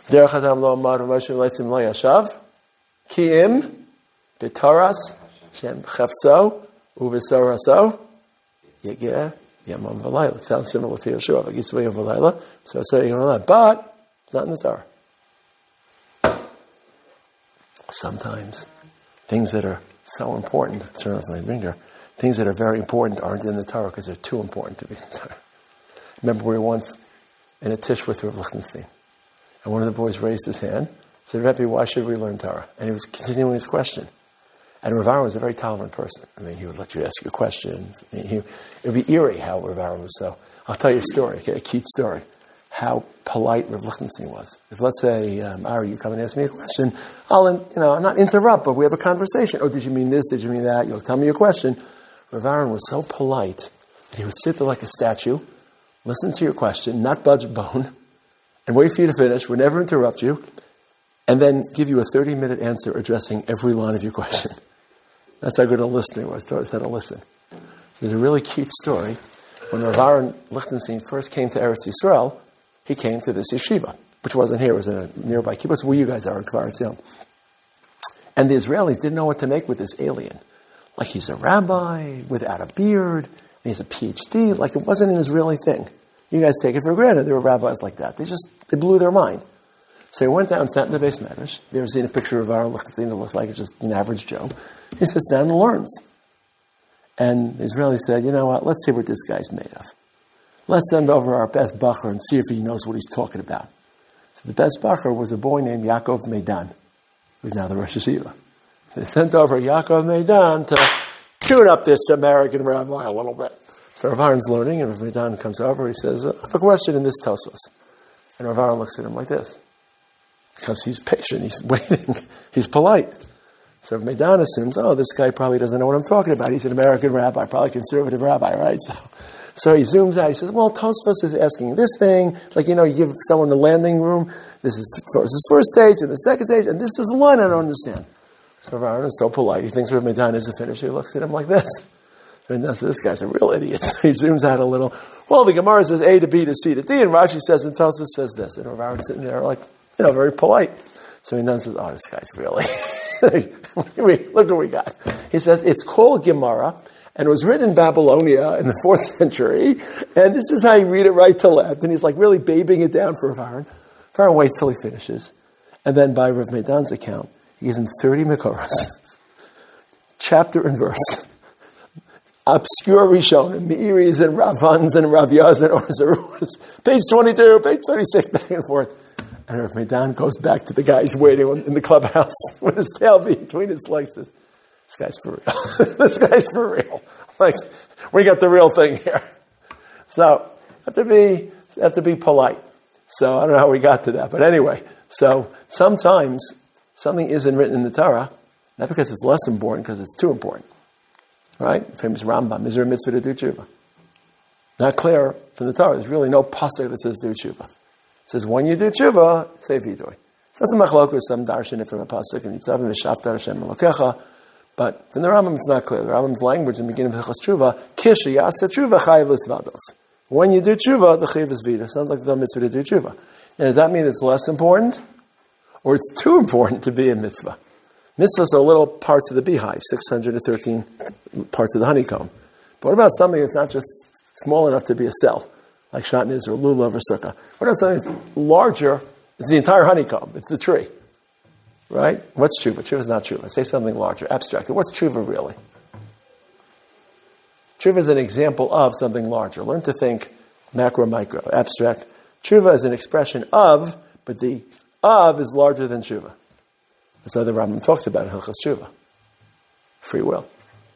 Derech Adam lo amad Moshe leitzim lo yashav. Ki'im b'taras shem chefso u'v'soraso yegeh yamam v'layla. Sounds similar to Yeshua. V'gisvei yom v'layla. So I say you're going to but it's not in the Torah. Sometimes things that are so important, things that are very important aren't in the Torah because they're too important to be in the Torah. Remember, we were once in a tish with Rav Lichtenstein, and one of the boys raised his hand, said, Rebbe, why should we learn Torah? And he was continuing his question. And Rav Aaron was a very tolerant person. I mean, he would let you ask your question. It would be eerie how Rav Aaron was so. I'll tell you a story, a cute story, how polite Rav Lichtenstein was. If, let's say, Ari, you come and ask me a question, I'll not interrupt, but we have a conversation. Oh, did you mean this? Did you mean that? You'll tell me your question. Rav Aaron was so polite that he would sit there like a statue, listen to your question, not budge a bone, and wait for you to finish, would never interrupt you, and then give you a 30-minute answer addressing every line of your question. That's how good a listener he was. Taught us how to listen. So there's a really cute story. When Rav Aaron Lichtenstein first came to Eretz Yisrael, he came to this yeshiva, which wasn't here, it was in a nearby kibbutz where you guys are in Kfar Etzion. And the Israelis didn't know what to make with this alien. Like he's a rabbi without a beard, and he has a PhD, like it wasn't an Israeli thing. You guys take it for granted, there were rabbis like that. They blew their mind. So he went down and sat in the Beis Medrash. Have you ever seen a picture of Aaron Lichtenstein that looks like it's just an average Joe? He sits down and learns. And the Israeli said, you know what, let's see what this guy's made of. Let's send over our best bacher and see if he knows what he's talking about. So the best bacher was a boy named Yaakov Meidan, who's now the Rosh Yeshiva. So they sent over Yaakov Meidan to tune up this American rabbi a little bit. So Rav Aaron's learning, and Rav Meidan comes over, he says, I have a question in this Tosfos. And Rav Aaron looks at him like this. Because he's patient, he's waiting, he's polite. So Rav Meidan assumes, this guy probably doesn't know what I'm talking about. He's an American rabbi, probably a conservative rabbi, right? So he zooms out, he says, well, Tosfos is asking this thing, like, you give someone the landing room, this is first stage, and the second stage, and this is a line I don't understand. So Rav Aaron is so polite, he thinks Rav Meidan is a finisher, he looks at him like this. And so this guy's a real idiot. He zooms out a little. Well, the Gemara says A to B to C to D, and Rashi says, and Tosfos says this. And Rav Aaron's sitting there like, very polite. So he says, this guy's really, look what we got. He says, it's called Gemara, and it was written in Babylonia in the 4th century, and this is how you read it right to left. And he's like really babing it down for Rav Aaron. Rav Aaron waits till he finishes. And then by Rav Meidan's account, he gives him 30 Mekoros, chapter and verse. Obscure Rishonim, Me'iris and Ravans and Ravyas and Orzaruas. Page 22, page 26, back and forth. And Rav Meidan goes back to the guy he's waiting in the clubhouse with his tail between his slices. This guy's for real. This guy's for real. Like, we got the real thing here. So, have to be polite. So, I don't know how we got to that. But anyway, so sometimes something isn't written in the Torah, not because it's less important, because it's too important. Right? Famous Rambam. Is there a mitzvah to do tshuva? Not clear from the Torah. There's really no pasuk that says do tshuva. It says when you do tshuva, say vidui. So that's a machlokus, some darshan it from a pasuk, and Yitzavim v'shavta Hashem elokecha. But from the Rambam, it's not clear. The Rambam's language in the beginning of Hilchos Tshuva, kish yasa tshuva chayiv l'svados. When you do tshuva, the chayiv is vida. Sounds like the mitzvah to do tshuva. And does that mean it's less important? Or it's too important to be a mitzvah? Mitzvahs are little parts of the beehive, 613 parts of the honeycomb. But what about something that's not just small enough to be a cell, like shatnez or lulav or sukkah? What about something that's larger? It's the entire honeycomb. It's the tree. Right? What's tshuva? Tshuva is not tshuva. Say something larger, abstract. What's tshuva really? Tshuva is an example of something larger. Learn to think macro, micro, abstract. Tshuva is an expression of, but the of is larger than tshuva. That's how the Rambam talks about in Hilchos Tshuva. Free will.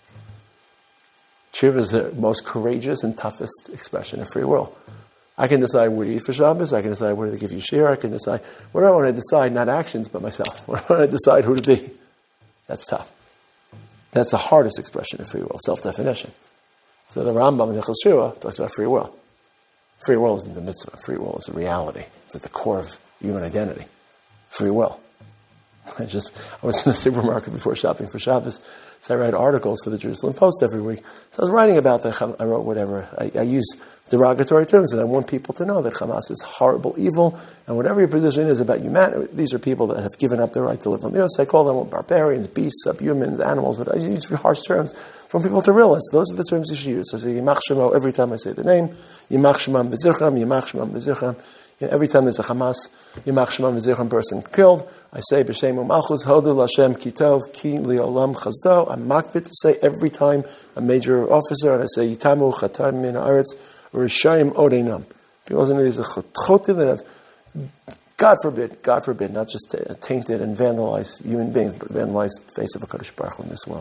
Tshuva is the most courageous and toughest expression of free will. I can decide what to eat for Shabbos. I can decide whether to give you shir. I can decide what I want to decide, not actions, but myself. What I want to decide who to be. That's tough. That's the hardest expression of free will, self-definition. So the Rambam in Hilchos Tshuva talks about free will. Free will isn't the mitzvah. Free will is a reality. It's at the core of human identity. Free will. I was in the supermarket before shopping for Shabbos, so I write articles for the Jerusalem Post every week. So I was writing about I wrote whatever. I use derogatory terms, and I want people to know that Hamas is horrible, evil, and whatever your position is about humanity, these are people that have given up their right to live on the earth. So I call them barbarians, beasts, subhumans, animals, but I use harsh terms for people to realize those are the terms you should use. I say Yimach Shemo every time I say the name, Yimach Shemam V'Zichram, Yimach Shemam V'Zichram. Every time there's a Hamas, Yimach Shemam V'Zichram person killed, I say B'Shem U'Malchus Hodu L'Hashem Kitov Ki Li'Olam Chazdo. I'm makbid to say every time a major officer, and I say Yitamu Chatam Min Haaretz Rishayim Odeinam. Because there's a chotim that have, God forbid, not just tainted and vandalized human beings, but vandalized the face of the Kadosh Baruch Hu in this world.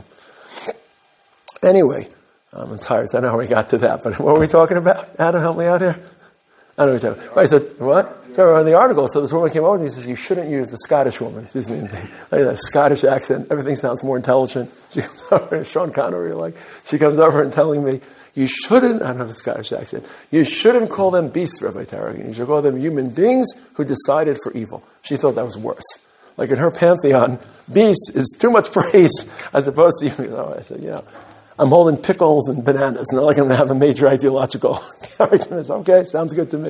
Anyway, I'm tired, so I know how we got to that, but what were we talking about? Adam, help me out here. I know what you're talking about. Right, so what? So in the article, so this woman came over to me and says, you shouldn't use a Scottish woman. Excuse me, like that Scottish accent. Everything sounds more intelligent. She comes over, Sean Connery, she comes over and telling me, you shouldn't, I don't have a Scottish accent, you shouldn't call them beasts, Rabbi Taragin. You should call them human beings who decided for evil. She thought that was worse. Like in her pantheon, beast is too much praise as opposed to, I said, I'm holding pickles and bananas. Not like I'm going to have a major ideological argument. Okay, sounds good to me.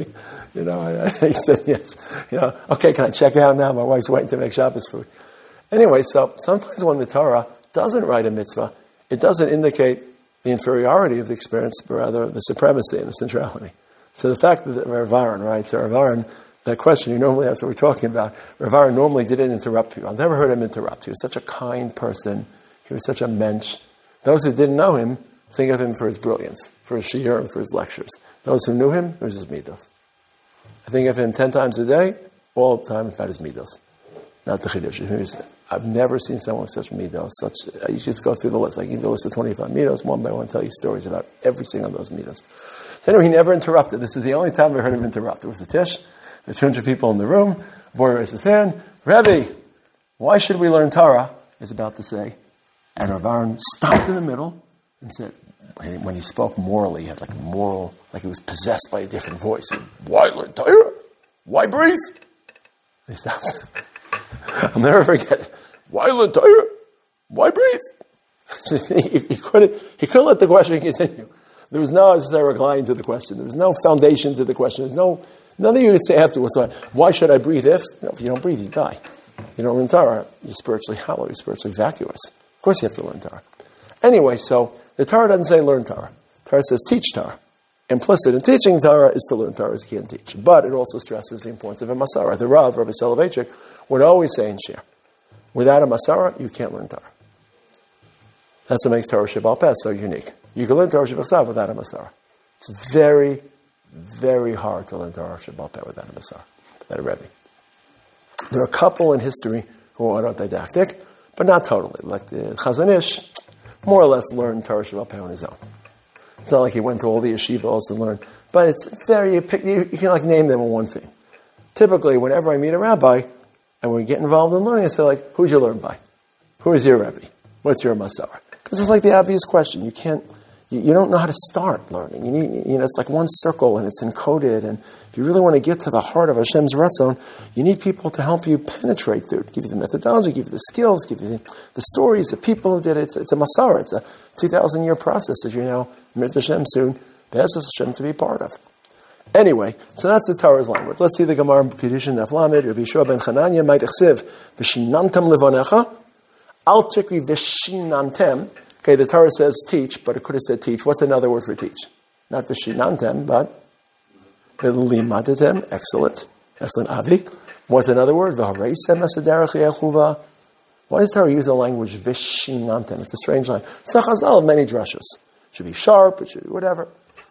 He said yes. Okay, can I check out now? My wife's waiting to make Shabbos food. Anyway, so sometimes when the Torah doesn't write a mitzvah, it doesn't indicate the inferiority of the experience, but rather the supremacy and the centrality. So the fact that Rav Aaron, right? So Rav Aaron, that question you normally ask, what we're talking about, Rav Aaron normally didn't interrupt you. I've never heard him interrupt. He was such a kind person. He was such a mensch. Those who didn't know him think of him for his brilliance, for his shiur, and for his lectures. Those who knew him, it was his midos. I think of him 10 times a day, all the time about his midos. Not the chidush. I've never seen someone with such midos. You should go through the list. I give you the list of 25 midos, one by one, tell you stories about every single of those midos. So anyway, he never interrupted. This is the only time I heard him interrupt. There was a tish. There were 200 people in the room. The boy raised his hand. Rebbe, why should we learn Torah? He's about to say. And Rav Aaron stopped in the middle and said, when he spoke morally, he had like he was possessed by a different voice. Why learn Torah? Why breathe? He stopped. I'll never forget it. Why learn Torah? Why breathe? he couldn't let the question continue. There was no line to the question. There was no foundation to the question. There was nothing you could say afterwards. Why should I breathe if you don't breathe, you die. You don't learn Torah, you're spiritually hollow, you're spiritually vacuous. Of course you have to learn Torah. Anyway, so the Torah doesn't say learn Torah. Torah says teach Torah. Implicit in teaching Torah is to learn Torah as you can teach. But it also stresses the importance of a Masara. The Rav, Rabbi Soloveitchik, would always say in Shir, without a Masara, you can't learn Torah. That's what makes Torah Sheba'al Peh so unique. You can learn Torah Sheba'al Peh without a Masara. It's very, very hard to learn Torah Sheba'al Peh without a Masara, without a Rebbe. There are a couple in history who are autodidactic, but not totally. Like the Chazon Ish, more or less learned Torah Sheba'al Peh on his own. It's not like he went to all the yeshivos and learned, but it's you can name them on one thing. Typically, whenever I meet a rabbi and we get involved in learning, I say who'd you learn by? Who is your Rebbe? What's your Masar? Because it's like the obvious question. You don't know how to start learning. You need, it's like one circle and it's encoded. And if you really want to get to the heart of Hashem's Ratzon, you need people to help you penetrate through it, give you the methodology, give you the skills, give you the stories, the people who did it. It's a Masara. It's a 2,000-year process, as you know, Mitzvah Hashem soon, Be'ezus Hashem to be part of. Anyway, so that's the Torah's language. Let's see the Gemara in Kedushin Daf Lamed. Rabbi Yeshua ben Chananya might chsiv v'shinantam levanecha al tikri v'shinantem. Okay, the Torah says teach, but it could have said teach. What's another word for teach? Not v'shinantem, but v'limadetem. Excellent, Avi. What's another word? V'hareisem esaderech yechuva. Why does the Torah use the language v'shinantem? It's a strange line. It's the Chazal of many drashos. It should be sharp. It should be whatever.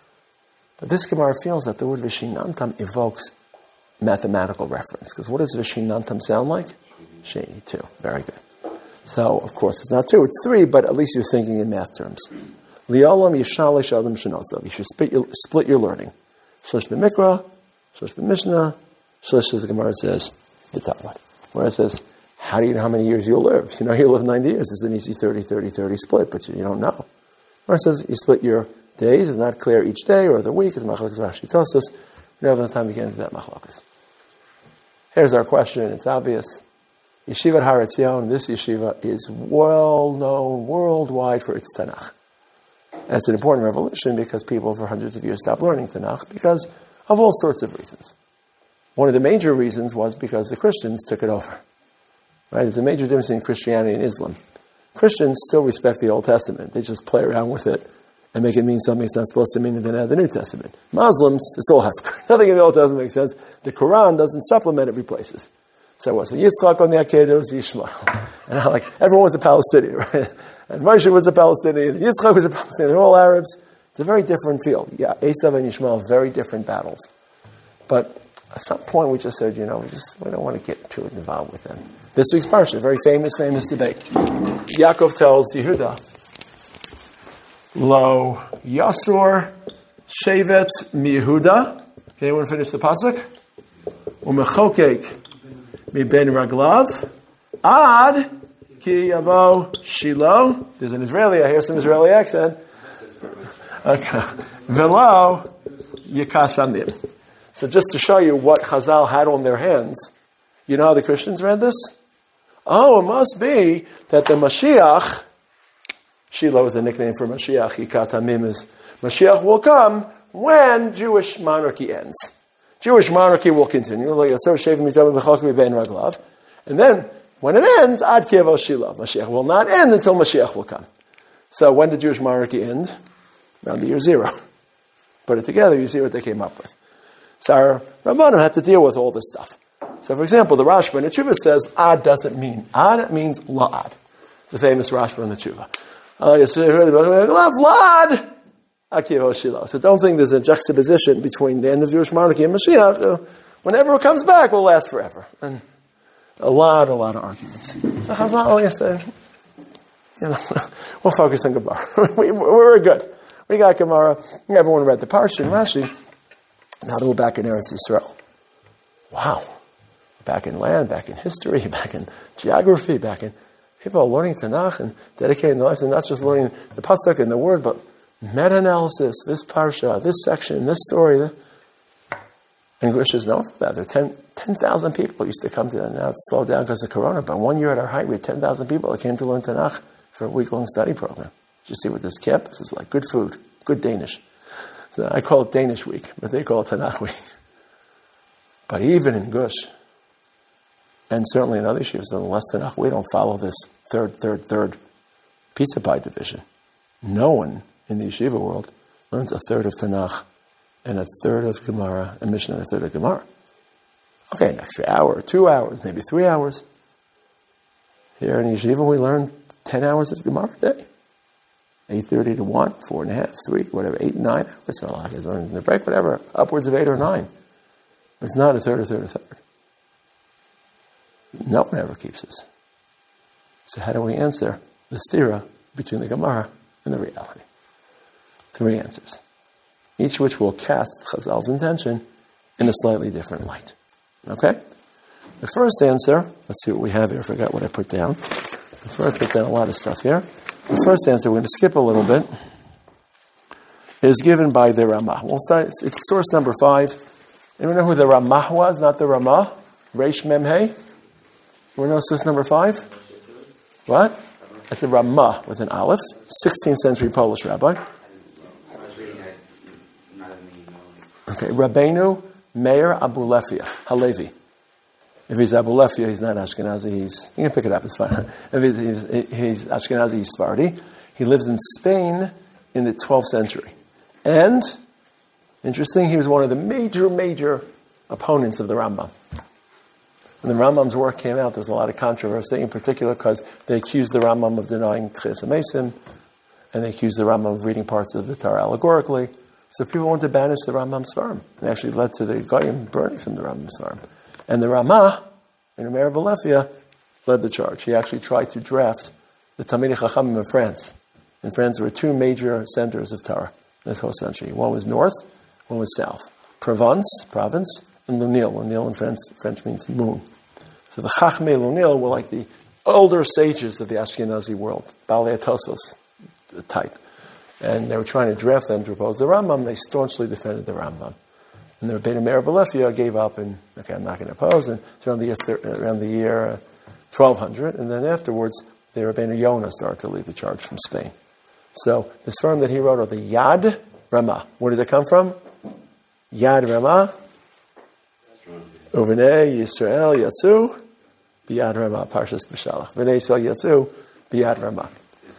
But this Gemara feels that the word Vishinantam evokes mathematical reference. Because what does Vishinantam sound like? Sheni, 2. Very good. So, of course, it's not 2, it's 3, but at least you're thinking in math terms. Li'olam yishalish adam shenosav. You should split your learning. Shlish b'mikra, shlish b'mishnah, shlish, as the Gemara says, b'talmud. Where it says, how do you know how many years you'll live? You'll live 90 years. It's an easy 30-30-30 split, but you don't know. Where it says, you split your days, is not clear each day or the week, as Machlokes Rashi tells us. We don't have enough time to get into that Machlokes. Here's our question, it's obvious. Yeshiva Har Etzion, this yeshiva, is well known worldwide for its Tanakh. And it's an important revolution because people for hundreds of years stopped learning Tanakh because of all sorts of reasons. One of the major reasons was because the Christians took it over. Right? There's a major difference between Christianity and Islam. Christians still respect the Old Testament. They just play around with it and make it mean something it's not supposed to mean in the New Testament. Muslims, it's all hefker. Nothing in the Old Testament makes sense. The Quran doesn't supplement, it replaces. So it was Yitzchak on the Akedah, it was Yishmael. And everyone was a Palestinian, right? And Moshe was a Palestinian, Yitzchak was a Palestinian, they're all Arabs. It's a very different field. Yeah, Esav and Yishmael, very different battles. But at some point we just said, we don't want to get too involved with them. This week's parsha, very famous debate. Yaakov tells Yehuda, Lo Yasur Shevet Mi Yehuda. Okay, anyone finish the pasuk? Umechokek Mi Ben Raglav Ad Ki Yavo Shiloh. There's an Israeli, I hear some Israeli accent. Okay. Velo Yikasamim. So just to show you what Chazal had on their hands, you know how the Christians read this? Oh, it must be that the Mashiach, Shiloh is a nickname for Mashiach, Yikatamim is, Mashiach will come when Jewish monarchy ends. Jewish monarchy will continue. And then, when it ends, Ad Kivo Shiloh. Mashiach will not end until Mashiach will come. So when did Jewish monarchy end? Around the year 0. Put it together, you see what they came up with. So our Rabbanim had to deal with all this stuff. So for example, the Rashba in the Tshuva says, Ad doesn't mean Ad, it means La'ad. It's a famous Rashba in the Tshuva. La'ad! Akiva Shiloh. So don't think there's a juxtaposition between the end of Jewish monarchy and Mashiach. Whenever it comes back, will last forever. And a lot of arguments. So Chazal said, we'll focus on Gemara. We're good. We got Gemara. Everyone read the Parsha and Rashi. Now that we're back in Eretz Yisrael. Wow. Back in land, back in history, back in geography, back in people are learning Tanakh and dedicating their lives and not just learning the pasuk and the word, but meta-analysis, this parsha, this section, this story. And Grish is known for that. There are 10,000 people used to come to that. Now it's slowed down because of Corona, but 1 year at our height, we had 10,000 people that came to learn Tanakh for a week-long study program. You see what this campus is like. Good food, good Danish. So I call it Danish week, but they call it Tanakh week. But even in Gush, and certainly in other yeshivas, less Tanakh, we don't follow this third pizza pie division. No one in the yeshiva world learns a third of Tanakh and a third of Gemara, and Mishnah and a third of Gemara. Okay, an extra hour, or 2 hours, maybe 3 hours. Here in yeshiva, we learn 10 hours of Gemara a day. 8:30 to 1, 4.5, 3, whatever, 8, 9 hours. So a lot of guys learn in the break, whatever, upwards of 8 or 9. It's not a third. No one ever keeps this. So how do we answer the stira between the Gemara and the reality? 3 answers. Each which will cast Chazal's intention in a slightly different light. Okay? The first answer, let's see what we have here. I forgot what I put down. Before I put down a lot of stuff here. The first answer, we're going to skip a little bit, is given by the Ramah. We'll start, it's source number 5. Anyone know who the Ramah was? Not the Ramah? Reish Memhei? Anyone know source number 5? What? It's the Ramah with an Aleph, 16th century Polish rabbi. Okay, Rabbeinu Meir Abulefia, Halevi. If he's Abulefia, he's not Ashkenazi, you can pick it up, it's fine. If he's Ashkenazi, he's Sephardi. He lives in Spain in the 12th century. And, interesting, he was one of the major opponents of the Rambam. When the Rambam's work came out, there was a lot of controversy, in particular because they accused the Rambam of denying Tchias HaMesim, and they accused the Rambam of reading parts of the Torah allegorically. So people wanted to banish the Rambam's farm. It actually led to the Goyim burning some of the Rambam's farm. And the Ramah, in Meir Abulefia, led the charge. He actually tried to draft the Talmidei Chachamim of France. In France, there were 2 major centers of Torah in the 12th century. One was north, one was south. Provence, province, and Lunel. Lunel in French means moon. So the Chachmei Lunel were like the older sages of the Ashkenazi world, Balei Tosfos type. And they were trying to draft them to oppose the Rambam. They staunchly defended the Rambam. And the Rebbeinu Meir Abulefia gave up and, okay, I'm not going to oppose. And around the year 1200, and then afterwards, the Rabbeinu Yonah started to lead the charge from Spain. So the Sfarim that he wrote are the Yad Ramah. Where did it come from? Yad Ramah. Uvenei Yisrael Yatsu B'Yad Ramah. Parshas B'Shalach. Uvenei Yisrael Yatsu B'Yad Ramah.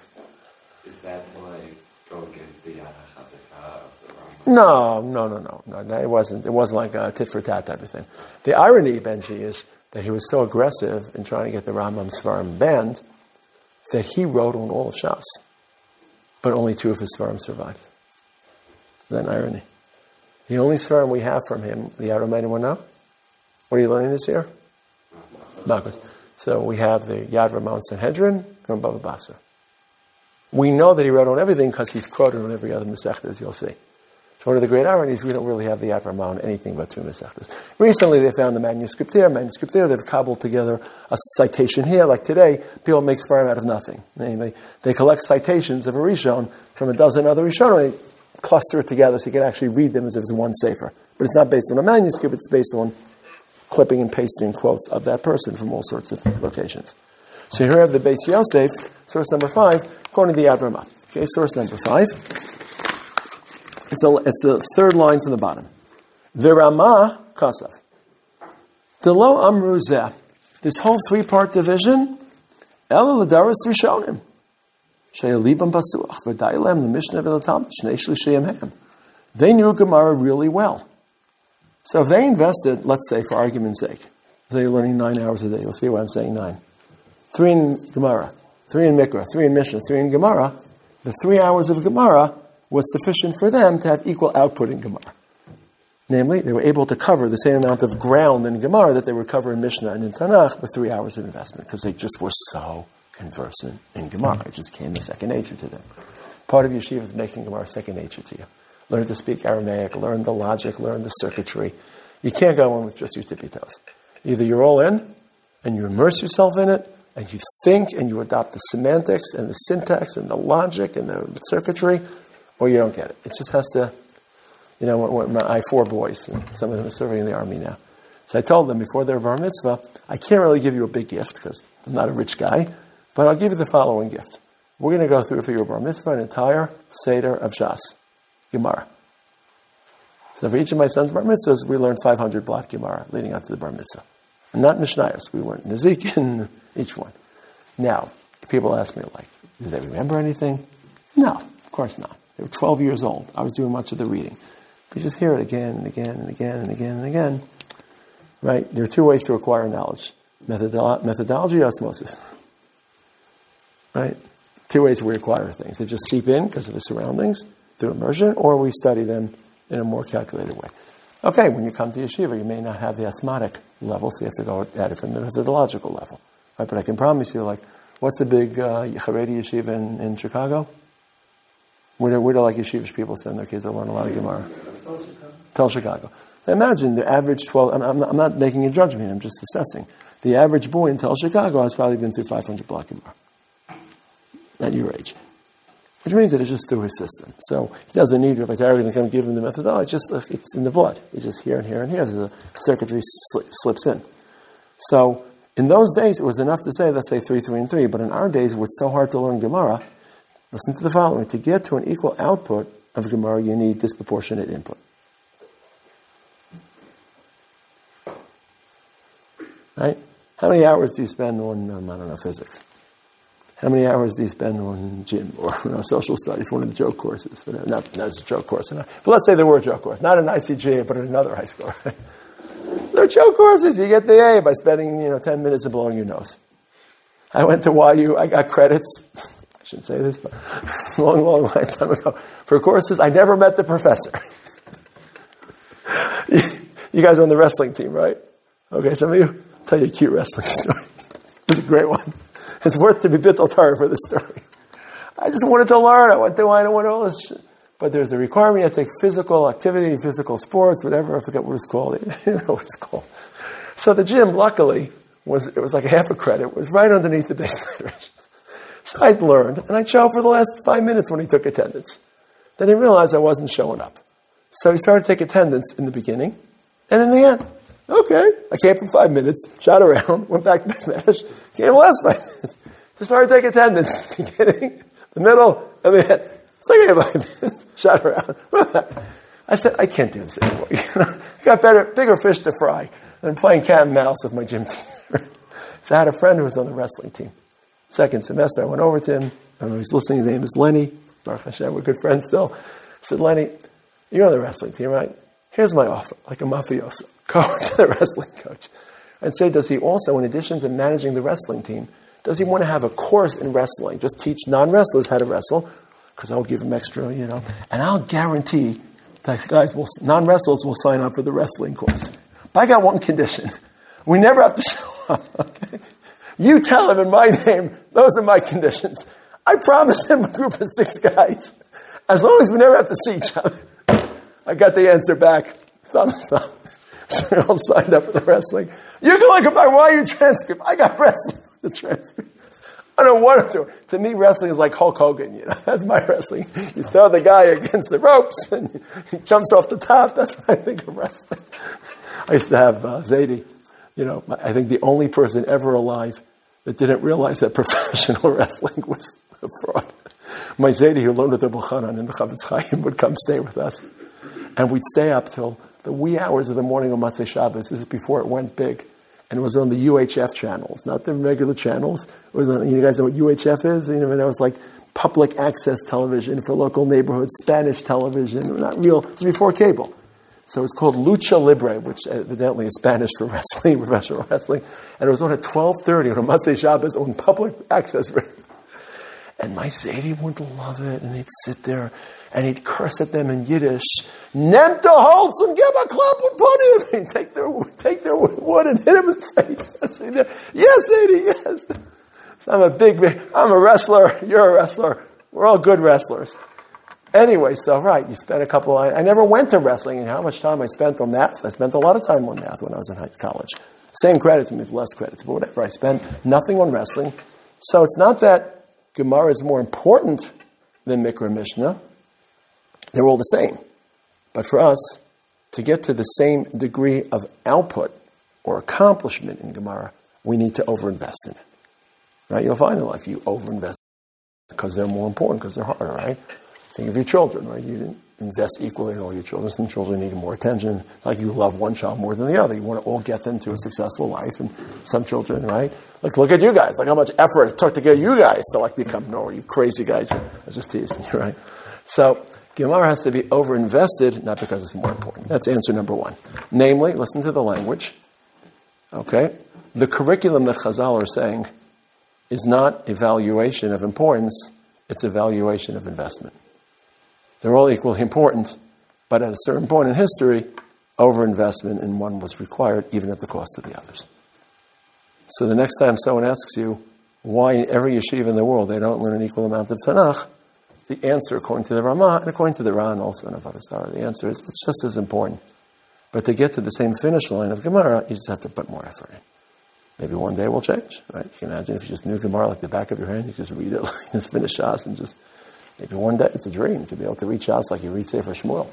Is that like go against the Yad HaChazakah of the Rambam? No. It wasn't. It wasn't like a tit for tat type of thing. The irony, Benji, is that he was so aggressive in trying to get the Rambam Sfarim banned that he wrote on all of Shas. But only 2 of his Sfarim survived. Is that an irony? The only Sfarim we have from him, the Aramaic one now? What are you learning this year? Makos. So we have the Yad Ramah Sanhedrin from Bava Basra. We know that he wrote on everything because he's quoted on every other Masechta, as you'll see. So one of the great ironies, we don't really have the Yad Ramah on anything but 2 Masechtas. Recently they found the manuscript there. They've cobbled together a citation here. Like today, people make Sfarim out of nothing. They collect citations of a Rishon from a dozen other Rishonim, and they cluster it together so you can actually read them as if it's one sefer. But it's not based on a manuscript, it's based on clipping and pasting quotes of that person from all sorts of locations. So here I have the Beis Yosef, source number 5, according to the Yad Ramah. Okay, source number 5. It's a third line from the bottom. V'Ramah Kasav. Delo Amru Zeh. This whole 3-part division, Ela L'Daras Rishonim. Shea Libam Basuach. V'Dailem, the Mishnah V'Latam, Shnei Shlishayim Hem. They knew Gemara really well. So if they invested, let's say, for argument's sake, say you're learning 9 hours a day, you'll see why I'm saying 9. 3 in Gemara, 3 in Mikra, 3 in Mishnah, 3 in Gemara. The 3 hours of Gemara was sufficient for them to have equal output in Gemara. Namely, they were able to cover the same amount of ground in Gemara that they would cover in Mishnah and in Tanakh with 3 hours of investment, because they just were so conversant in Gemara. It just came as second nature to them. Part of yeshiva is making Gemara second nature to you. Learn to speak Aramaic, learn the logic, learn the circuitry. You can't go on with just your tippy toes. Either you're all in, and you immerse yourself in it, and you think, and you adopt the semantics, and the syntax, and the logic, and the circuitry, or you don't get it. It just has to, I have 4 boys, and some of them are serving in the army now. So I told them before their bar mitzvah, I can't really give you a big gift, because I'm not a rich guy, but I'll give you the following gift. We're going to go through for your bar mitzvah an entire Seder of Shas. Gemara. So for each of my sons' bar mitzvahs, we learned 500 block Gemara leading up to the bar mitzvah. And not Mishnayos. We learned Nezikin, each one. Now, people ask me, do they remember anything? No, of course not. They were 12 years old. I was doing much of the reading. But you just hear it again and again and again and again and again. Right? There are 2 ways to acquire knowledge. Methodology or osmosis. Right? 2 ways we acquire things. They just seep in because of the surroundings, through immersion, or we study them in a more calculated way. Okay, when you come to yeshiva, you may not have the asthmatic level, so you have to go at it from the methodological level. Right? But I can promise you, what's a big Haredi yeshiva in Chicago? Where do yeshivish people send their kids to learn a lot of Gemara? Tel Chicago. Imagine the average 12, I'm not making a judgment, I'm just assessing. The average boy in Tel Chicago has probably been through 500 block Gemara at your age. Which means that it's just through his system. So he doesn't need Rabbi Tarek to come give him the methodology. It's in the blood. It's just here and here and here. The circuitry slips in. So in those days, it was enough to say, let's say 3, 3, and 3. But in our days, it's so hard to learn Gemara. Listen to the following. To get to an equal output of Gemara, you need disproportionate input. Right? How many hours do you spend on, physics? How many hours do you spend on gym or social studies, one of the joke courses? Not as a joke course. But let's say there were a joke course. Not an ICG, but in another high school. They're joke courses. You get the A by spending 10 minutes of blowing your nose. I went to YU. I got credits. I shouldn't say this, but long time ago. For courses, I never met the professor. You guys are on the wrestling team, right? Okay, some of you, I'll tell you a cute wrestling story. It's a great one. It's worth to be bittul Torah for the story. I just wanted to learn. I don't want all this shit. But there's a requirement. You have to take physical activity, physical sports, whatever. I forget what it's called. I don't know what it's called. So the gym, luckily, it was like half a credit. It was right underneath the basement. So I'd learned, and I'd show up for the last 5 minutes when he took attendance. Then he realized I wasn't showing up. So he started to take attendance in the beginning and in the end. Okay. I came for 5 minutes, shot around, went back to Spanish, came last 5 minutes. Just started taking attendance, beginning, the middle, and the end. Second 5 minutes, shot around. I said, I can't do this anymore. I got bigger fish to fry than playing cat and mouse with my gym team. So I had a friend who was on the wrestling team. Second semester, I went over to him. I was listening. His name is Lenny. Baruch Hashem, we're good friends still. I said, Lenny, you're on the wrestling team, right? Here's my offer, like a mafioso. Go to the wrestling coach and say, does he also, in addition to managing the wrestling team, does he want to have a course in wrestling? Just teach non-wrestlers how to wrestle, because I'll give them extra, and I'll guarantee that non-wrestlers will sign up for the wrestling course. But I got one condition. We never have to show up, okay? You tell him in my name, those are my conditions. I promised him a group of 6 guys. As long as we never have to see each other. I got the answer back. Thumbs up. So we all signed up for the wrestling. You can look at my YU transcript. I got wrestling the transcript. I don't want to. To me, wrestling is like Hulk Hogan. That's my wrestling. You throw the guy against the ropes and he jumps off the top. That's what I think of wrestling. I used to have Zadie. I think the only person ever alive that didn't realize that professional wrestling was a fraud. My Zadie, who learned with the Buchanan and the Chavetz Chaim, would come stay with us. And we'd stay up till the wee hours of the morning on Motzei Shabbos. This is before it went big. And it was on the UHF channels, not the regular channels. It was on, you guys know what UHF is? It was like public access television for local neighborhoods, Spanish television, not real. It was before cable. So it's called Lucha Libre, which evidently is Spanish for wrestling, professional wrestling. And it was on at 12:30 on Motzei Shabbos on public access radio. And my Zadie would love it, and he'd sit there, and he'd curse at them in Yiddish. Nehmt the holz and give a clap with putty. He'd take their wood and hit him in the face. Yes, Zadie, yes. So I'm a wrestler, you're a wrestler. We're all good wrestlers. Anyway, so you spent I never went to wrestling, and how much time I spent on math. I spent a lot of time on math when I was in college. Same credits, maybe less credits, but whatever. I spent nothing on wrestling. So it's not that Gemara is more important than Mikra Mishnah. They're all the same. But for us, to get to the same degree of output or accomplishment in Gemara, we need to overinvest in it. Right? You'll find in life you overinvest because they're more important, because they're harder, right? Think of your children, right? You didn't invest equally in all your children. Some children need more attention. It's like you love one child more than the other. You want to all get them to a successful life. And some children, right? Look at you guys. How much effort it took to get you guys to become normal. You crazy guys. I was just teasing you, right? So Gemara has to be overinvested, not because it's more important. That's answer number 1. Namely, listen to the language. Okay? The curriculum that Chazal are saying is not evaluation of importance. It's evaluation of investment. They're all equally important, but at a certain point in history, overinvestment in one was required, even at the cost of the others. So the next time someone asks you why in every yeshiva in the world they don't learn an equal amount of Tanakh, the answer, according to the Ramah, and according to the Ran also in Avodah Zarah, the answer is it's just as important. But to get to the same finish line of Gemara, you just have to put more effort in. Maybe one day will change, right? You can imagine if you just knew Gemara like the back of your hand, you just read it, just finish Shas, and just... Maybe one day it's a dream to be able to read Shas like you read Sefer Shmuel.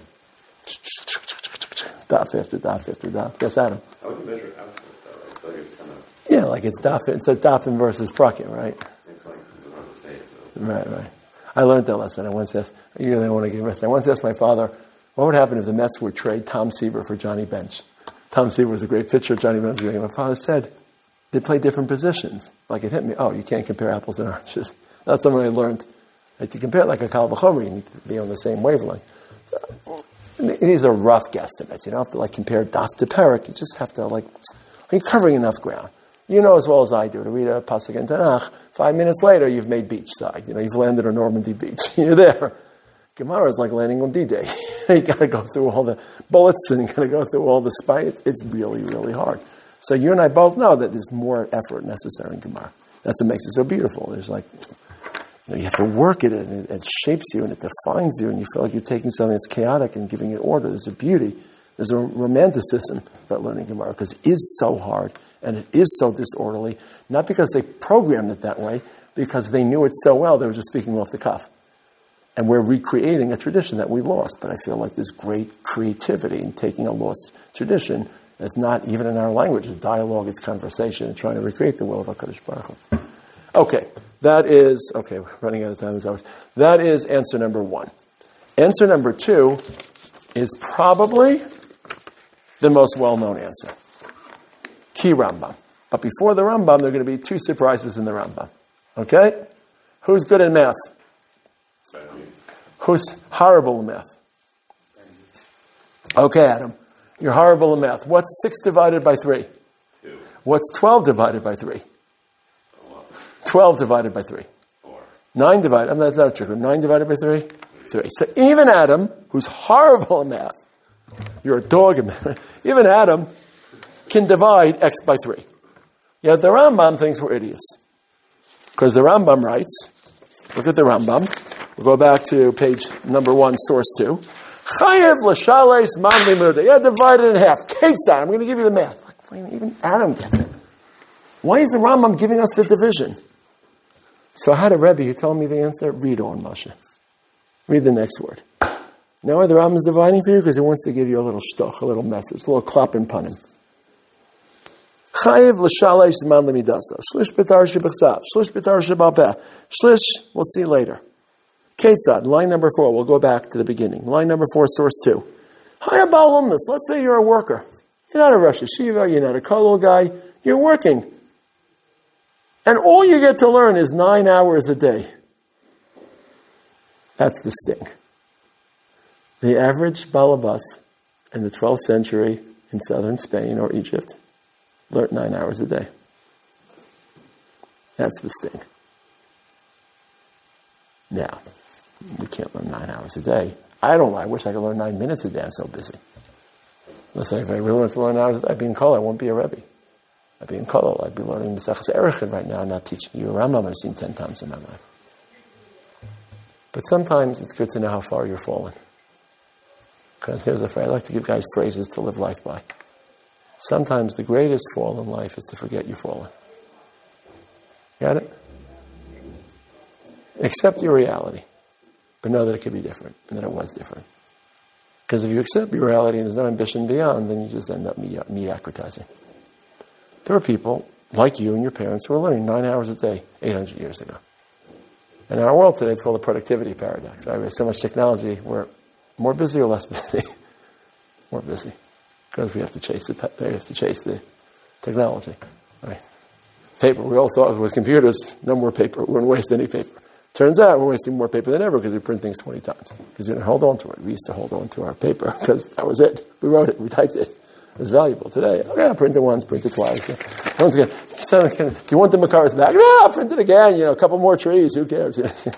Daf after daf after daf. Yes, Adam? How would you measure output, though? I feel like it's kind of... Yeah, like it's daf. It's a dafin versus prakim, right? It's like around the same. Right. I learned that lesson. I once asked my father, what would happen if the Mets would trade Tom Seaver for Johnny Bench? Tom Seaver was a great pitcher. Johnny Bench was great. My father said, they play different positions. Like it hit me. Oh, you can't compare apples and oranges. That's something I learned. Like to compare it like a Kal V'chomer, you need to be on the same wavelength. So, these are rough guesstimates. You don't have to compare daf to parak. You just have to you're covering enough ground. You know as well as I do to read a pasuk in Tanakh. 5 minutes later, you've made beachside. You've landed on Normandy Beach. You're there. Gemara is like landing on D-Day. You got to go through all the bullets and you got to go through all the spies. It's really, really hard. So you and I both know that there's more effort necessary in Gemara. That's what makes it so beautiful. There's you have to work at it, and it shapes you, and it defines you, and you feel like you're taking something that's chaotic and giving it order. There's a beauty. There's a romanticism about learning Gemara, because it is so hard, and it is so disorderly, not because they programmed it that way, because they knew it so well, they were just speaking off the cuff. And we're recreating a tradition that we lost, but I feel like there's great creativity in taking a lost tradition It's not even in our language. It's dialogue, it's conversation, and trying to recreate the will of HaKadosh Baruch Hu. Okay, we're running out of time as always. That is answer number 1. Answer number 2 is probably the most well-known answer. Ki Rambam. But before the Rambam, there are going to be 2 surprises in the Rambam. Okay? Who's good in math? Who's horrible in math? Okay, Adam. You're horrible in math. What's 6 divided by 3? 2. What's 12 divided by 3? 12 divided by 3. 4. 9 divided, that's not true. 9 divided by 3? 3. So even Adam, who's horrible in math, you're a dog in math, even Adam can divide x by 3. Yet the Rambam thinks we're idiots. Because the Rambam writes, look at the Rambam, we'll go back to page number 1, source 2. Chayev l'shales man limuda. Yeah, divided in half. Ketzad. I'm going to give you the math. Even Adam gets it. Why is the Rambam giving us the division? So I had a Rebbe who told me the answer. Read on, Moshe. Read the next word. You know why the Rambam is dividing for you? Because he wants to give you a little shtoch, a little message, a little clap and punim. Chayev l'shales man limidasa. Shlish betar shebechsav. Shlish betar shebalpeh. Shlish, we'll see later. Ketzad, line number 4. We'll go back to the beginning. Line number 4, source 2. Higher balumnus. Let's say you're a worker. You're not a Rosh Hashiva. You're not a kollel guy. You're working. And all you get to learn is 9 hours a day. That's the sting. The average balabas in the 12th century in southern Spain or Egypt learned 9 hours a day. That's the sting. Now, we can't learn 9 hours a day. I wish I could learn 9 minutes a day. I'm so busy. Listen, if I really wanted to learn 9 hours a day, I'd be in Kollel. I won't be a Rebbe. I'd be in Kollel. I'd be learning Mesechus Erechin right now, not teaching you a Rambam I've seen 10 times in my life. But sometimes it's good to know how far you're falling. Because here's a phrase. I like to give guys phrases to live life by. Sometimes the greatest fall in life is to forget you're falling. Got it? Accept your reality, but know that it could be different, and that it was different. Because if you accept your reality and there's no ambition beyond, then you just end up mediocrizing. There are people like you and your parents who are learning 9 hours a day 800 years ago. And in our world today, it's called the productivity paradox. Right? We have so much technology, we're more busy or less busy? More busy. Because we have to chase the technology. Right? Paper, we all thought with computers, no more paper, we wouldn't waste any paper. Turns out we're wasting more paper than ever because we print things 20 times. Because we didn't hold on to it. We used to hold on to our paper because that was it. We wrote it, we typed it. It was valuable. Today, okay, I'll print it once, print it twice. Once again, so, do you want the Makaras back? No, I'll print it again. A couple more trees. Who cares?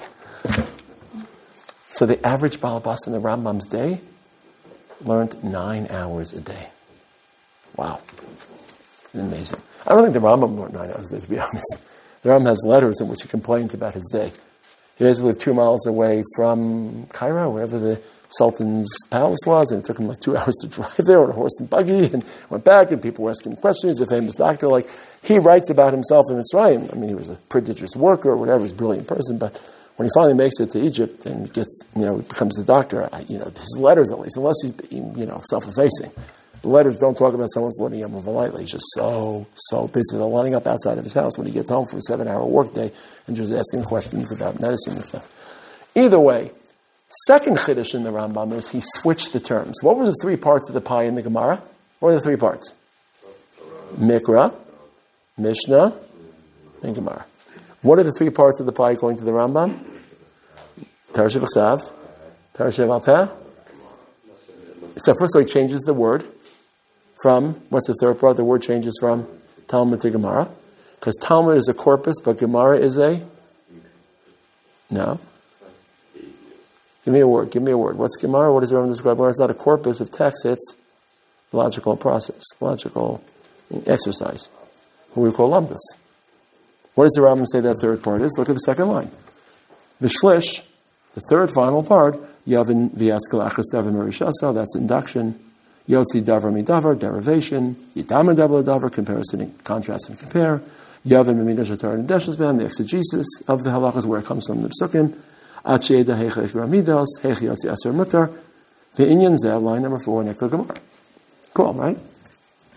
So the average Balabas in the Rambam's day learned 9 hours a day. Wow. Amazing. I don't think the Rambam learned 9 hours a day, to be honest. The Rambam has letters in which he complains about his day. He basically lived 2 miles away from Cairo, wherever the Sultan's palace was, and it took him 2 hours to drive there on a horse and buggy, and went back, and people were asking him questions. A famous doctor, he writes about himself in Mitzrayim. I mean, he was a prodigious worker or whatever, he was a brilliant person, but when he finally makes it to Egypt and gets, becomes a doctor, his letters at least, unless he's, self-effacing, the letters don't talk about someone's living Yom V'Layla. He's just so busy. They're lining up outside of his house when he gets home for a 7-hour workday and just asking questions about medicine and stuff. Either way, second chiddush in the Rambam is he switched the terms. What were the 3 parts of the pie in the Gemara? What were the 3 parts? Mikra, Mishnah, and Gemara. What are the 3 parts of the pie according to the Rambam? Torah Shebechsav, Torah Shebalpeh. So first of all, he changes the word from, what's the third part? The word changes from Talmud to Gemara. Because Talmud is a corpus, but Gemara is a... No. Give me a word. What's Gemara? What does the Rambam describe? Gemara is not a corpus of text, it's logical process, logical exercise. What we call lumdus. What does the Rambam say that third part is? Look at the second line. The shlish, the third final part, Yavin v'yaskel achas davar merishasa, that's induction. Yotzi davar midavar, derivation. Yidam davar davar, comparison and contrast and compare. Yavin memidah shatar and deshesban, the exegesis of the halachas, where it comes from the psukim. Acheda heichach ramidos, heich yotzi aser mutar. The inyan zeh, line number 4, nekla gemara. Cool, right?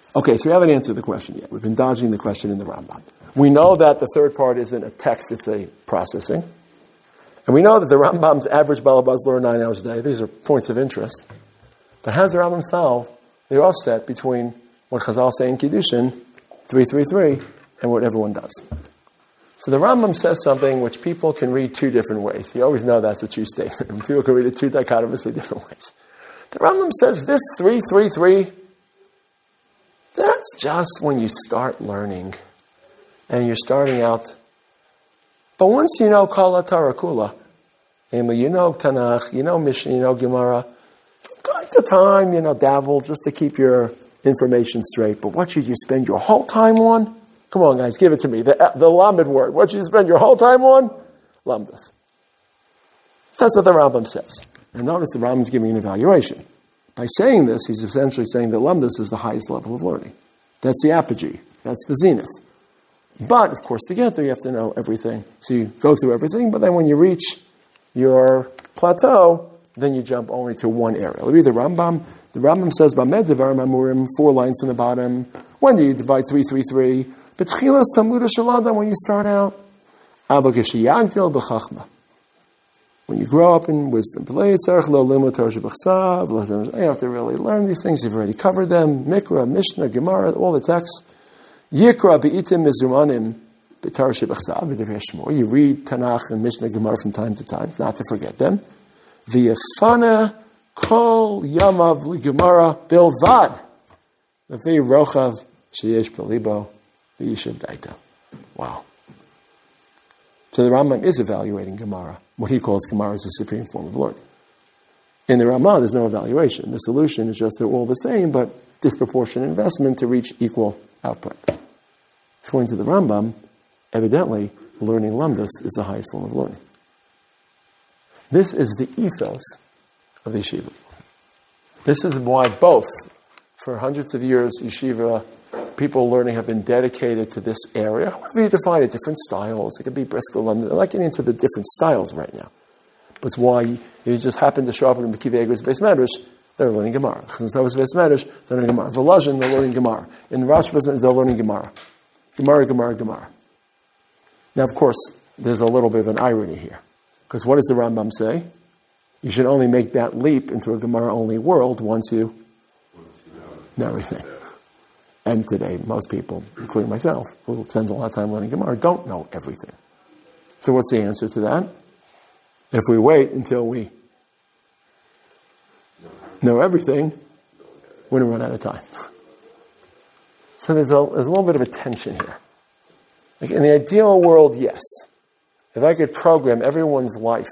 Okay, so we haven't answered the question yet. We've been dodging the question in the Rambam. We know that the third part isn't a text, it's a processing. And we know that the Rambam's average balabas learn 9 hours a day. These are points of interest. But how does the Rambam solve the offset between what Chazal say in Kiddushin, 333, and what everyone does? So the Rambam says something which people can read two different ways. You always know that's a true statement. People can read it two dichotomously different ways. The Rambam says this 333, that's just when you start learning. And you're starting out. But once you know Kala Torah Kula, you know Tanakh, you know Mishnah, you know Gemara, from time to time, dabble just to keep your information straight. But what should you spend your whole time on? Come on, guys, give it to me. The Lamed word. What should you spend your whole time on? Lamdas. That's what the Rambam says. And notice the Rambam's giving an evaluation. By saying this, he's essentially saying that Lamdas is the highest level of learning. That's the apogee. That's the zenith. But, of course, to get there, you have to know everything. So you go through everything, but then when you reach your plateau, then you jump only to one area. It'll be the Rambam. The Rambam says, Bamed Devarim Amurim, 4 lines from the bottom. When do you divide 333? Betchilas Talmud Shaladam, when you start out. Avakashiyantil B'chachma. When you grow up in wisdom. You have to really learn these things. You've already covered them. Mikra, Mishnah, Gemara, all the texts. Yikra be'itim mizumanim b'tar shebachsav b'divrei Shmuel. You read Tanakh and Mishnah Gemara from time to time, not to forget them. V'yafana kol yamav l'gemara bilvad. V'vi rochav sheyesh b'libo v'yishav daita. Wow. So the Rambam is evaluating Gemara. What he calls Gemara is the supreme form of learning. In the Ramah, there's no evaluation. The solution is just they're all the same, but disproportionate investment to reach equal output. According to the Rambam, evidently, learning Lamdas is the highest form of learning. This is the ethos of the yeshiva. This is why both, for hundreds of years, yeshiva, people learning have been dedicated to this area. However you define it, different styles. It could be Briscoe, Lamdas. I'm not getting into the different styles right now. But it's why you just happen to show up in Mekiva Eger's Beis Medrash, they're learning Gemara. Since I was Beis Medrash, they're learning Gemara. Volozhin, they're learning Gemara. In the Rosh Hashanah, they're learning Gemara. Gemara. Now, of course, there's a little bit of an irony here. Because what does the Rambam say? You should only make that leap into a Gemara-only world once you know everything. And today, most people, including myself, who spends a lot of time learning Gemara, don't know everything. So what's the answer to that? If we wait until we know everything, we're going to run out of time. So there's a little bit of a tension here. Like in the ideal world, yes. If I could program everyone's life,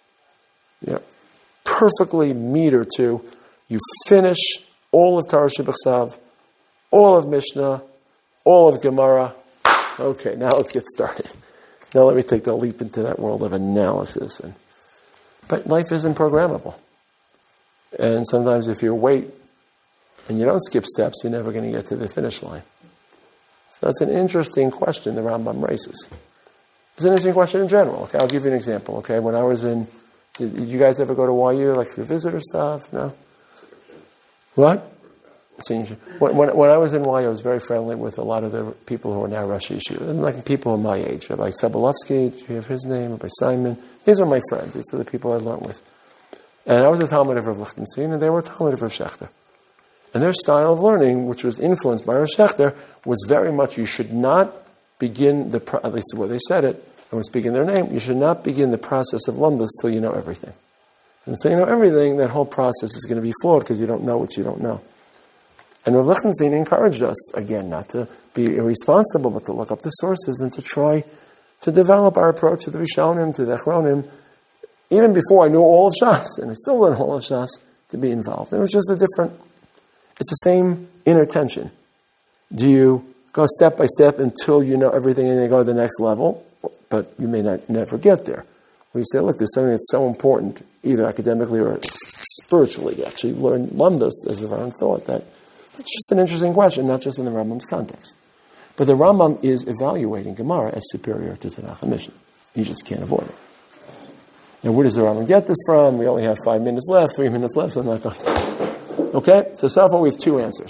perfectly meter to, you finish all of Torah Shebachsav, all of Mishnah, all of Gemara. Okay, now let's get started. Now let me take the leap into that world of analysis. But life isn't programmable. And sometimes if you wait and you don't skip steps, you're never going to get to the finish line. So that's an interesting question the Rambam raises. It's an interesting question in general. Okay, I'll give you an example. Okay, when I was in, did you guys ever go to YU, like for visitor stuff? No? What? When I was in YU, I was very friendly with a lot of the people who are now Rosh Yeshiva. Like people of my age. Rabbi Sobolovsky, do you have his name? Rabbi Simon. These are my friends. These are the people I learned with. And I was a Talmud of Rav Lichtenstein, and they were a Talmud of Rav Shechter. And their style of learning, which was influenced by Rav Shechter, was very much, you should not begin at least the way they said it, and was speaking their name, you should not begin the process of Lamdas till you know everything. And until you know everything, that whole process is going to be flawed because you don't know what you don't know. And Rav Lichtenstein encouraged us, again, not to be irresponsible, but to look up the sources and to try to develop our approach to the Rishonim, to the Achronim, even before I knew all of Shas, and I still learned all of Shas, to be involved. It was just it's the same inner tension. Do you go step by step until you know everything and then go to the next level? But you may never get there. Or you say, look, there's something that's so important, either academically or spiritually, to actually learn Lamdas as a own thought. It's just an interesting question, not just in the Rambam's context. But the Rambam is evaluating Gemara as superior to Tanakh and Mishnah. You just can't avoid it. Now, where does the Rambam get this from? We only have 5 minutes left, 3 minutes left, so I'm not going to. Okay? So far we have 2 answers.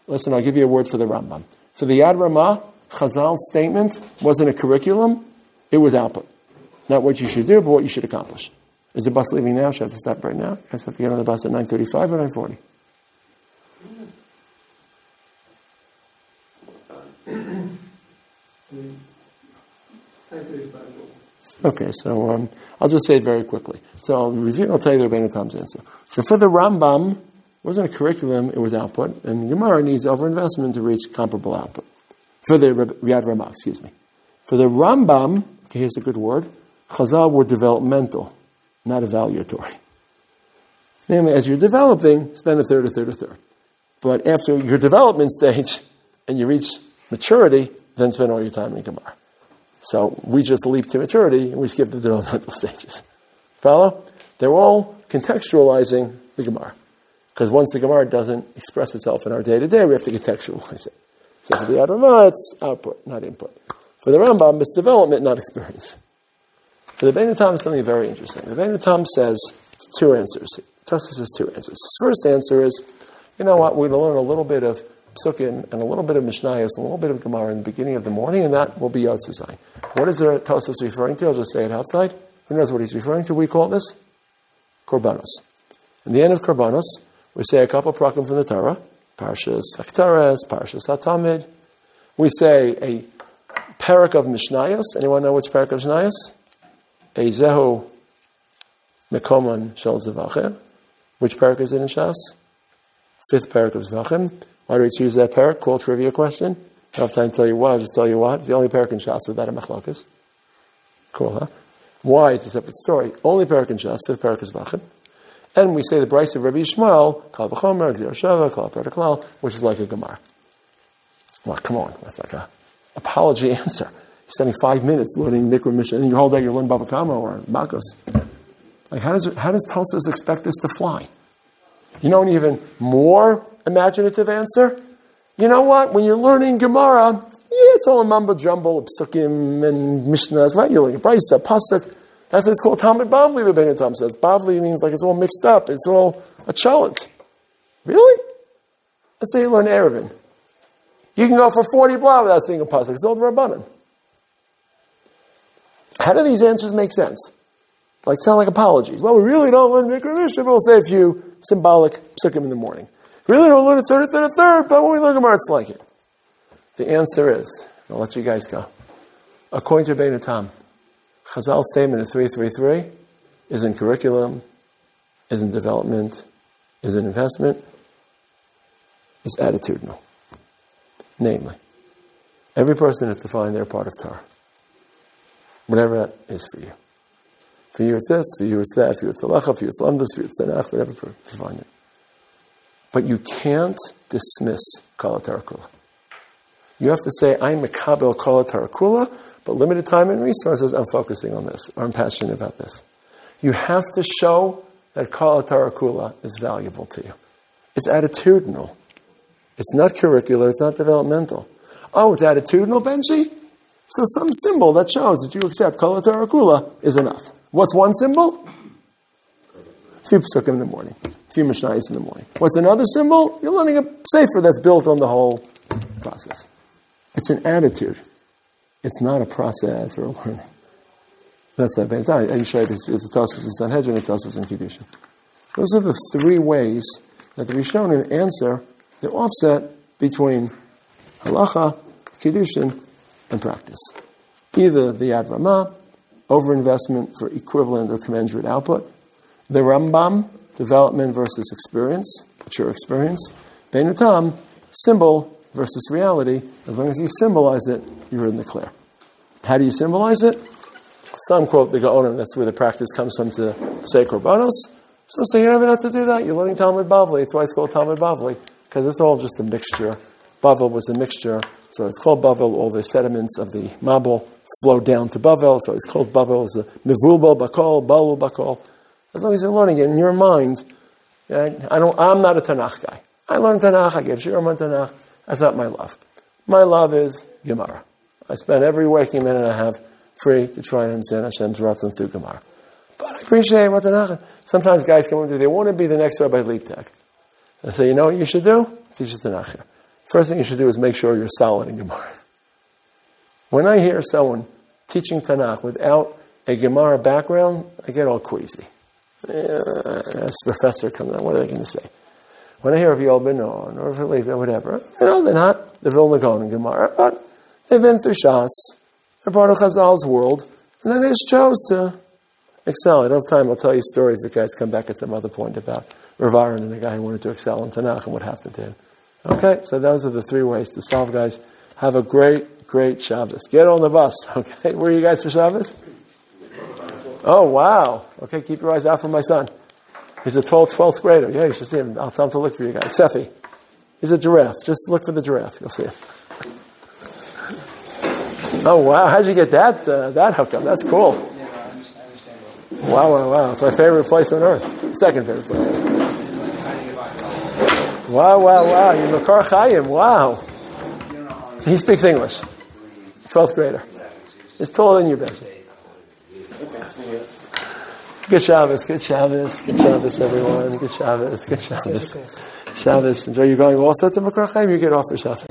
Listen, I'll give you a word for the Rambam. For the Yad Ramah, Chazal's statement wasn't a curriculum, it was output. Not what you should do, but what you should accomplish. Is the bus leaving now? Should I have to stop right now? You guys have to get on the bus at 9:35 or 9:40? Okay, so I'll just say it very quickly. So I'll review and I'll tell you the Rebbeinu Tam's answer. So for the Rambam, it wasn't a curriculum, it was output. And Gemara needs overinvestment to reach comparable output. For the Yad Ramah, excuse me. For the Rambam, okay, here's a good word, Chazal were developmental, not evaluatory. Namely, as you're developing, spend a third. But after your development stage and you reach maturity, then spend all your time in Gemara. So we just leap to maturity and we skip the developmental stages. Follow? They're all contextualizing the Gemara. Because once the Gemara doesn't express itself in our day-to-day, we have to contextualize it. So for the Yad Ramah, it's output, not input. For the Rambam, it's development, not experience. For the Rebbeinu Tam, it's something very interesting. The Rebbeinu Tam says two answers. Tosfos has two answers. His first answer is, you know what, we're going to learn a little bit of Psukim and a little bit of Mishnayos and a little bit of Gemara in the beginning of the morning, and that will be Yotze Zayin. What is the Tosfos referring to? I'll just say it outside. Who knows what he's referring to? We call this Korbanos. In the end of Korbanos, we say a couple of prakim from the Torah, Parshas Haktares, Parshas HaTamid. We say a parak of Mishnayos. Anyone know which parak of Mishnayos? Eizehu Mekoman Shel Zevachim. Which parak is it in Shas? 5th parak of Zvachim. Why do we choose that parak? Cool trivia question. I don't have time to tell you why. I'll just tell you what. It's the only parak in Shas without a machlokas. Cool, huh? Why? It's a separate story. Only parak in Shas, 5th parak of Zvachim. And we say the Bryce of Rabbi Yishmael, Kal V'chomer, Gzir Shava, Kal Perek, which is like a Gemara. Well, come on. That's like a apology answer. You're spending 5 minutes learning Mikra Mishnah, and your whole day you're learning Bava Kama or Makos. Like, how does Tosfos expect this to fly? You know an even more imaginative answer? You know what? When you're learning Gemara, it's all a mumbo jumbo of Psukim and Mishnahs, right? You're learning Brisa, Pasuk. That's what it's called Talmud Bavli, the Rebbeinu Tam says. Bavli means like it's all mixed up. It's all a cholent. Really? Let's say you learn Eruvin. You can go for 40 blah without seeing a pasuk. It's all Rabbanan. How do these answers make sense? Like sound like apologies. Well, we really don't learn Mikra Mishnah, but we'll say a few symbolic psukim in the morning. We really don't learn a third, but when we learn Gemara, it's like it. The answer is, I'll let you guys go. According to Rebbeinu Tam, Chazal's statement in 333 isn't curriculum, isn't development, isn't investment, it's attitudinal. Namely, every person has to find their part of Torah. Whatever that is for you. For you it's this, for you it's that, for you it's halacha, for you it's lamdas, for you it's tanach, whatever you find it. But you can't dismiss kol Torah kula. You have to say, I'm mekabel kol Torah kula, but limited time and resources, I'm focusing on this, or I'm passionate about this. You have to show that kol Torah kula is valuable to you. It's attitudinal. It's not curricular, it's not developmental. Oh, it's attitudinal, Benji? So some symbol that shows that you accept kol Torah kula is enough. What's one symbol? A few psukim in the morning. A few mishnayos in the morning. What's another symbol? You're learning a sefer that's built on the whole process. It's an attitude. It's not a process or a learning. That's that bad. I show you it's a Tosfos in Sanhedrin, a Tosfos in Kiddushin. Those are the three ways that the Rishonim answer the offset between halacha, Kiddushin, and practice. Either the Yad Ramah, overinvestment for equivalent or commensurate output. The Rambam, development versus experience, mature experience. Rebbeinu Tam, symbol versus reality. As long as you symbolize it, you're in the clear. How do you symbolize it? Some quote the Gaonim, that's where the practice comes from to say Korbanos. Some say you don't even have to do that. You're learning Talmud Bavli. That's why it's called Talmud Bavli, because it's all just a mixture. Bavel was a mixture, so it's called Bavel. All the sediments of the Mabul flow down to Bavel, so it's called Bavel. It's a Mevulbal Bakol, Balul Bakol. As long as you're learning it in your mind, I'm not a Tanakh guy. I learn Tanakh, I give Shiurim on Tanakh. That's not my love. My love is Gemara. I spend every waking minute I have free to try and understand Hashem's Ratzon through Gemara. But I appreciate what Tanakh. Sometimes guys come into, they want to be the next Rabbi Leipzig. I say, you know what you should do? Teach us Tanakh here. first thing you should do is make sure you're solid in Gemara. When I hear someone teaching Tanakh without a Gemara background, I get all queasy. This professor comes on, what are they going to say? When I hear of Yol Benon or of Levi or whatever, they're not the Vilna Gaon in Gemara, but they've been through Shas, they're part of Chazal's world, and then they just chose to excel. I don't have time, I'll tell you a story if the guys come back at some other point about Rav Aaron and the guy who wanted to excel in Tanakh and what happened to him. Okay, so those are the 3 ways to solve, guys. Have a great Shabbos. Get on the bus, okay? Where are you guys for Shabbos? Oh, wow. Okay, keep your eyes out for my son. He's a tall 12th grader. Yeah, you should see him. I'll tell him to look for you guys. Sefi. He's a giraffe. Just look for the giraffe. You'll see him. Oh, wow. How'd you get that hookup? That's cool. Wow. It's my favorite place on earth. Second favorite place. Wow. You're Makar Chaim. Wow. So he speaks English. 12th grader. He's taller than you, Benji. Good Shabbos, everyone. Good Shabbos. Shabbos. Enjoy you going also to Makar Chaim. You get off for Shabbos.